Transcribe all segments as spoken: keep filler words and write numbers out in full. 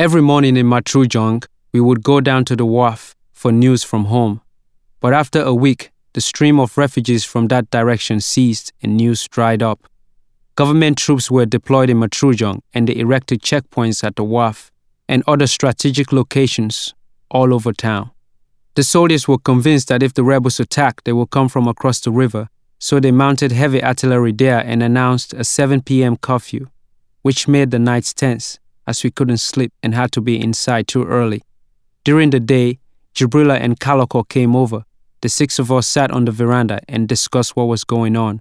Every morning in Matrujong, we would go down to the wharf for news from home. But after a week, the stream of refugees from that direction ceased and news dried up. Government troops were deployed in Matrujong and they erected checkpoints at the wharf and other strategic locations all over town. The soldiers were convinced that if the rebels attacked, they would come from across the river, so they mounted heavy artillery there and announced a seven p.m. curfew, which made the nights tense, as we couldn't sleep and had to be inside too early. During the day, Jibrila and Kaloko came over. The six of us sat on the veranda and discussed what was going on.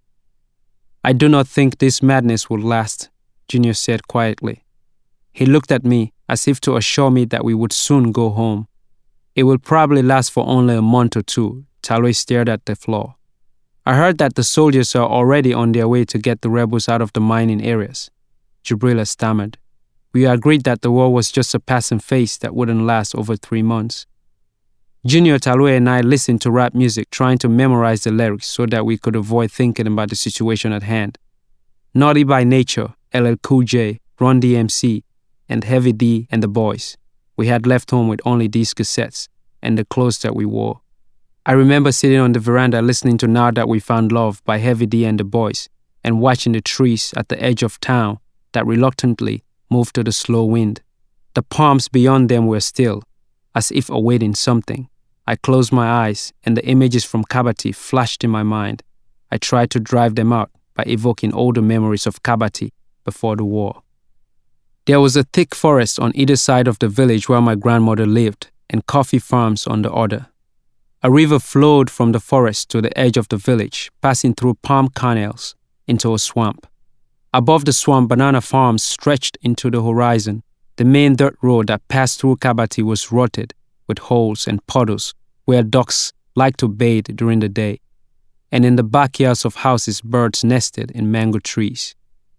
"I do not think this madness will last," Junior said quietly. He looked at me as if to assure me that we would soon go home. "It will probably last for only a month or two," Talwe stared at the floor. "I heard that the soldiers are already on their way to get the rebels out of the mining areas," Jibrila stammered. We agreed that the war was just a passing phase that wouldn't last over three months. Junior, Talwe, and I listened to rap music, trying to memorize the lyrics so that we could avoid thinking about the situation at hand. Naughty by Nature, L L Cool J, Run D M C, and Heavy D and the Boys. We had left home with only these cassettes and the clothes that we wore. I remember sitting on the veranda listening to Now That We Found Love by Heavy D and the Boys and watching the trees at the edge of town that reluctantly moved to the slow wind. The palms beyond them were still, as if awaiting something. I closed my eyes and the images from Kabati flashed in my mind. I tried to drive them out by evoking older memories of Kabati before the war. There was a thick forest on either side of the village where my grandmother lived and coffee farms on the other. A river flowed from the forest to the edge of the village, passing through palm kernels into a swamp. Above the swamp, banana farms stretched into the horizon. The main dirt road that passed through Kabati was rutted with holes and puddles where ducks liked to bathe during the day. And in the backyards of houses, birds nested in mango trees.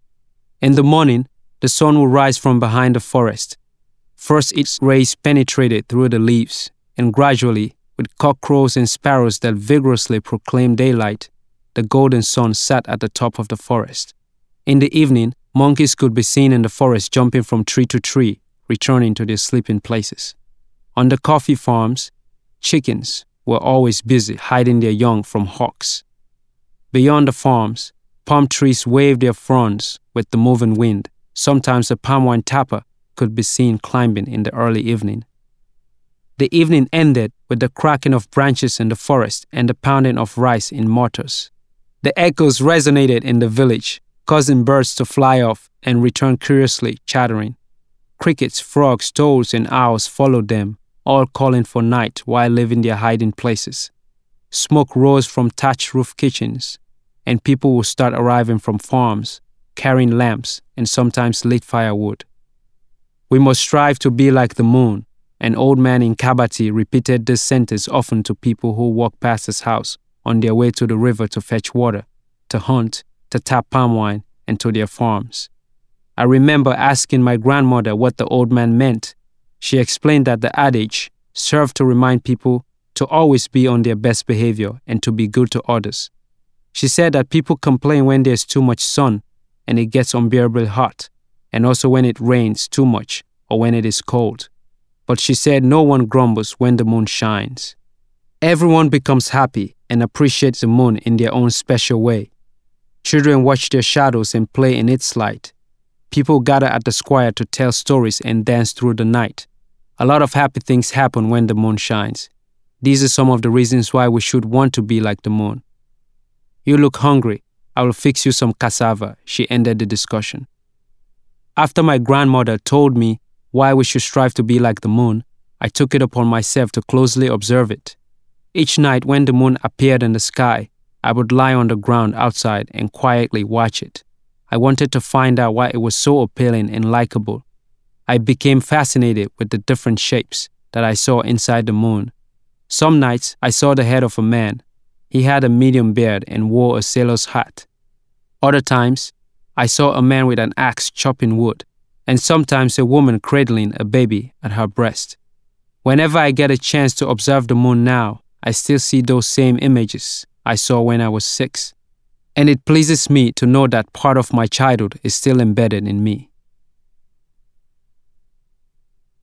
In the morning, the sun would rise from behind the forest. First, its rays penetrated through the leaves, and gradually, with cockcrows and sparrows that vigorously proclaimed daylight, the golden sun sat at the top of the forest. In the evening, monkeys could be seen in the forest jumping from tree to tree, returning to their sleeping places. On the coffee farms, chickens were always busy hiding their young from hawks. Beyond the farms, palm trees waved their fronds with the moving wind. Sometimes a palm wine tapper could be seen climbing in the early evening. The evening ended with the cracking of branches in the forest and the pounding of rice in mortars. The echoes resonated in the village, causing birds to fly off and return curiously chattering. Crickets, frogs, toads, and owls followed them, all calling for night while leaving their hiding places. Smoke rose from thatched roof kitchens, and people would start arriving from farms, carrying lamps and sometimes lit firewood. "We must strive to be like the moon," an old man in Kabati repeated this sentence often to people who walked past his house on their way to the river to fetch water, to hunt, to tap palm wine, and to their farms. I remember asking my grandmother what the old man meant. She explained that the adage served to remind people to always be on their best behavior and to be good to others. She said that people complain when there's too much sun and it gets unbearably hot, and also when it rains too much or when it is cold. But she said no one grumbles when the moon shines. Everyone becomes happy and appreciates the moon in their own special way. Children watch their shadows and play in its light. People gather at the square to tell stories and dance through the night. A lot of happy things happen when the moon shines. These are some of the reasons why we should want to be like the moon. "You look hungry. I will fix you some cassava," she ended the discussion. After my grandmother told me why we should strive to be like the moon, I took it upon myself to closely observe it. Each night when the moon appeared in the sky, I would lie on the ground outside and quietly watch it. I wanted to find out why it was so appealing and likable. I became fascinated with the different shapes that I saw inside the moon. Some nights I saw the head of a man. He had a medium beard and wore a sailor's hat. Other times, I saw a man with an axe chopping wood, and sometimes a woman cradling a baby at her breast. Whenever I get a chance to observe the moon now, I still see those same images I saw when I was six. And it pleases me to know that part of my childhood is still embedded in me.